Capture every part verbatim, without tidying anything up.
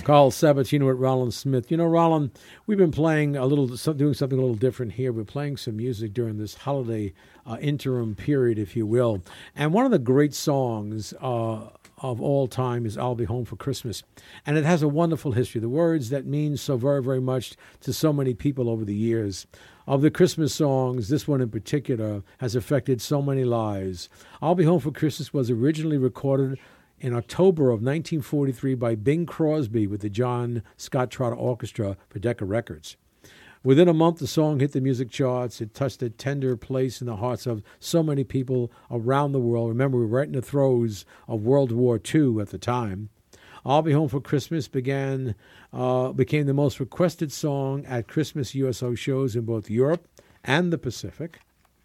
Carl Sabatino at Rollin Smith. You know, Rollin, we've been playing a little, doing something a little different here. We're playing some music during this holiday uh, interim period, if you will. And one of the great songs uh, of all time is I'll Be Home for Christmas. And it has a wonderful history. The words that mean so very, very much to so many people over the years. Of the Christmas songs, this one in particular has affected so many lives. I'll Be Home for Christmas was originally recorded in October of nineteen forty-three by Bing Crosby with the John Scott Trotter Orchestra for Decca Records. Within a month, the song hit the music charts. It touched a tender place in the hearts of so many people around the world. Remember, we were right in the throes of World War Two at the time. I'll Be Home for Christmas began uh, became the most requested song at Christmas U S O shows in both Europe and the Pacific.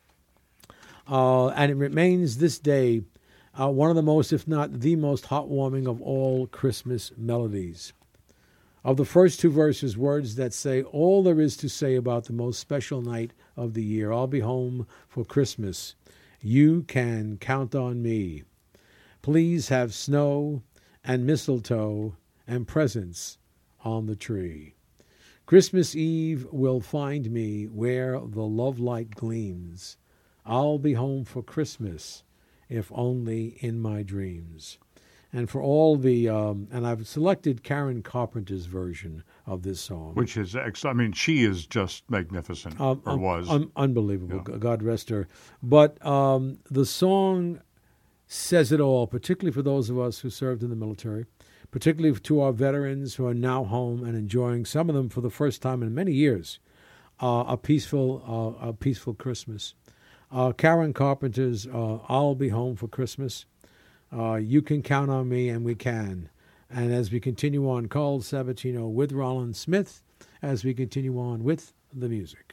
Uh, and it remains this day Uh, one of the most, if not the most heartwarming of all Christmas melodies. Of the first two verses, words that say all there is to say about the most special night of the year. I'll be home for Christmas. You can count on me. Please have snow and mistletoe and presents on the tree. Christmas Eve will find me where the love light gleams. I'll be home for Christmas, if only in my dreams. And for all the, um, and I've selected Karen Carpenter's version of this song. Which is, ex- I mean, she is just magnificent, um, or um, was. Un- unbelievable, Yeah. God rest her. But um, the song says it all, particularly for those of us who served in the military, particularly to our veterans who are now home and enjoying, some of them for the first time in many years, uh, a peaceful, uh, a peaceful Christmas. Uh, Karen Carpenter's uh, I'll Be Home for Christmas. Uh, you can count on me, and we can. And as we continue on, Carl Sabatino with Rollin Smith, as we continue on with the music.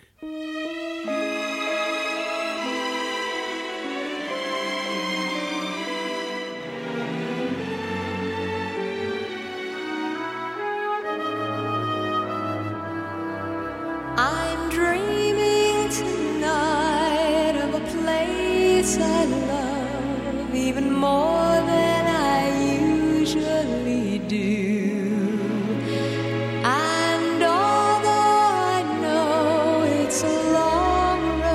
I'm dreaming tonight of a place I love even more than I usually do. And although I know it's a long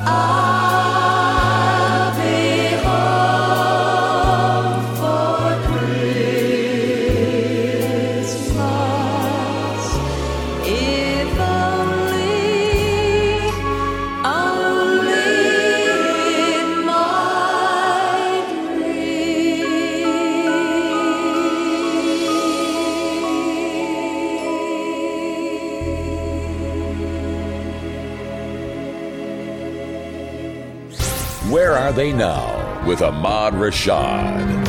I'll be home for Christmas. If only, only in my Where Are They Now? With Ahmad Rashad.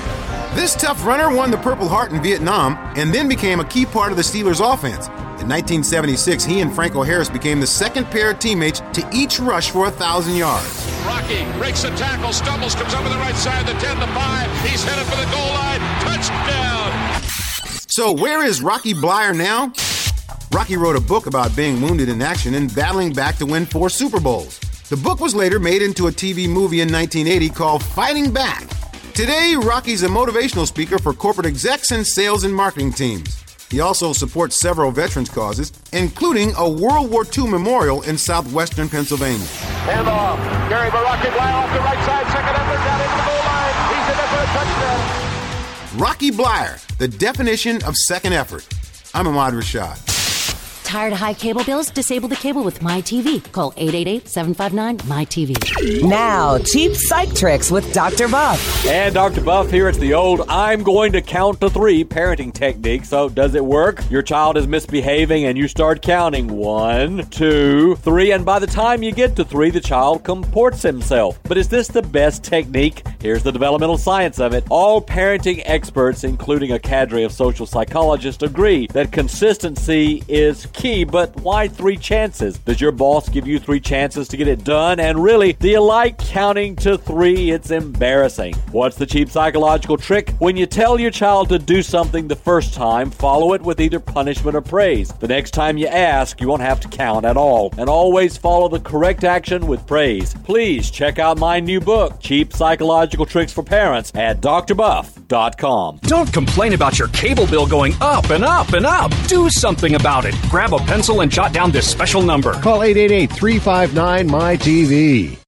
This tough runner won the Purple Heart in Vietnam and then became a key part of the Steelers' offense. In nineteen seventy-six, he and Franco Harris became the second pair of teammates to each rush for one thousand yards. Rocky breaks a tackle, stumbles, comes over the right side, the ten, the five. He's headed for the goal line. Touchdown! So where is Rocky Bleier now? Rocky wrote a book about being wounded in action and battling back to win four Super Bowls. The book was later made into a T V movie in nineteen eighty called Fighting Back. Today, Rocky's a motivational speaker for corporate execs and sales and marketing teams. He also supports several veterans causes, including a World War Two memorial in southwestern Pennsylvania. Hand off. Gary Rocky Bleier off the right side, second effort, down into the goal line. He's in there for a touchdown. Rocky Bleier, the definition of second effort. I'm Ahmad Rashad. Tired of high cable bills? Disable the cable with MyTV. Call eight eight eight, seven five nine, M Y T V. Now, cheap psych tricks with Doctor Buff. And Doctor Buff here. It's the old I'm going to count to three parenting technique. So does it work? Your child is misbehaving and you start counting one, two, three, and by the time you get to three, the child comports himself. But is this the best technique? Here's the developmental science of it. All parenting experts, including a cadre of social psychologists, agree that consistency is key, but why three chances? Does your boss give you three chances to get it done? And really, do you like counting to three? It's embarrassing. What's the cheap psychological trick? When you tell your child to do something the first time, follow it with either punishment or praise. The next time you ask, you won't have to count at all. And always follow the correct action with praise. Please check out my new book, Cheap Psychological Tricks for Parents, at D R buff dot com. Don't complain about your cable bill going up and up and up. Do something about it. Grab a pencil and jot down this special number. Call eight eight eight, three five nine, M Y T V.